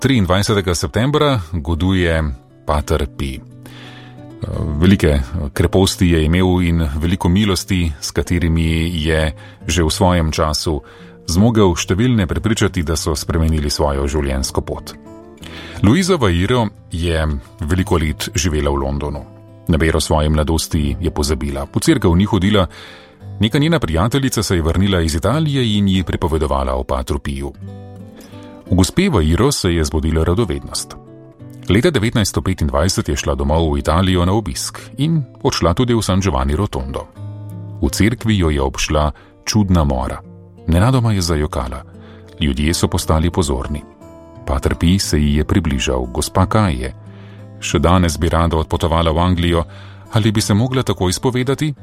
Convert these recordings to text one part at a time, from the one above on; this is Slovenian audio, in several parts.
23. septembra goduje pater Pi. Velike kreposti je imel in veliko milosti, s katerimi je že v svojem času zmogel številne prepričati, da so spremenili svojo življenjsko pot. Luisa Vairo je veliko let živela v Londonu. Na vero svoje mladosti je pozabila, po cerkev ni hodila, neka njena prijateljica se je vrnila iz Italije in ji pripovedovala o patru Piju. V gospe Vairo se je zbudila radovednost. Leta 1925 je šla domov v Italijo na obisk in odšla tudi v San Giovanni Rotondo. V cerkvi jo je obšla čudna mora. Nenadoma je zajokala. Ljudje so postali pozorni. Pater Pi se ji je približal. Gospa, kaj je? Še danes bi rada odpotovala v Anglijo, ali bi se mogla takoj spovedati?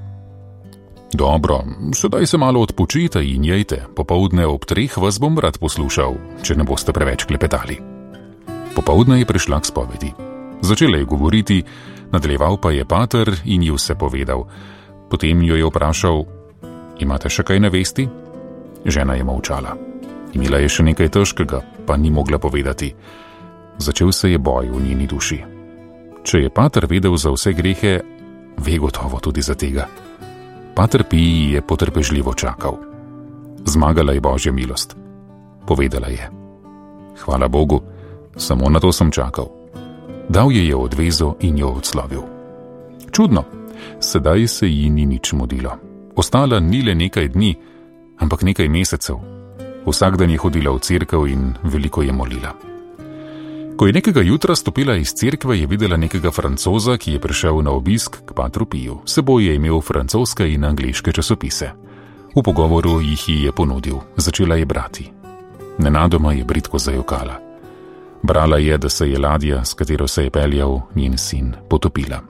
Dobro, sedaj se malo odpočite in jejte. Popoldne ob 3 vas bom rad poslušal, če ne boste preveč klepetali. Popoldne je prišla k spovedi. Začela je govoriti, nadaljeval pa je pater in ji vse povedal. Potem jo je vprašal, imate še kaj na vesti? Žena je molčala. Imela je še nekaj težkega, pa ni mogla povedati. Začel se je boj v njeni duši. Če je pater vedel za vse grehe, ve gotovo tudi za tega. Pater Pi je potrpežljivo čakal. Zmagala je Božja milost. Povedala je. Hvala Bogu, samo na to sem čakal. Dal je odvezo in jo odslovil. Čudno, sedaj se ji ni nič mudilo. Ostala ni le nekaj dni, ampak nekaj mesecev. Vsak dan je hodila v cerkev in veliko je molila. Ko je nekega jutra stopila iz cerkve, je videla nekega Francoza, ki je prišel na obisk k patru Piju. S seboj je imel francoske in angleške časopise. V pogovoru jih je ponudil. Začela je brati. Nenadoma je bridko zajokala. Brala je, da se je ladja, s katero se je peljal njen sin, potopila.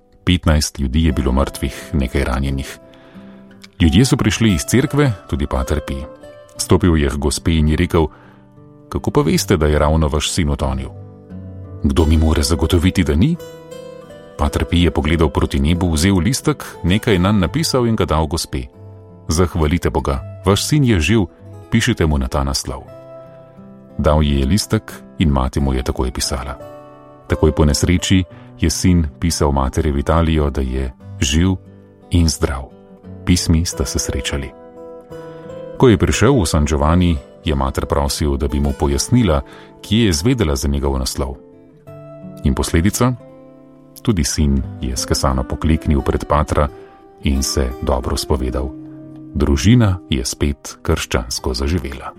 15 ljudi je bilo mrtvih, nekaj ranjenih. Ljudje so prišli iz cerkve, tudi pater Pi. Stopil je k gospe in ji rekel, kako pa veste, da je ravno vaš sin utonil? Kdo mi more zagotoviti, da ni? Pater Pi je pogledal proti nebu, vzel listek, nekaj nanj napisal in ga dal gospe. Zahvalite Boga, vaš sin je živ, pišite mu na ta naslov. Dal ji je listek in mati mu je takoj pisala. Takoj po nesreči je sin pisal materi v Italijo, da je živ in zdrav. Pismi sta se srečali. Ko je prišel v San Giovanni, je mater prosil, da bi mu pojasnila, kje je zvedela za njegov naslov. In posledica? Tudi sin je skesano pokliknil pred patra in se dobro spovedal. Družina je spet krščansko zaživela.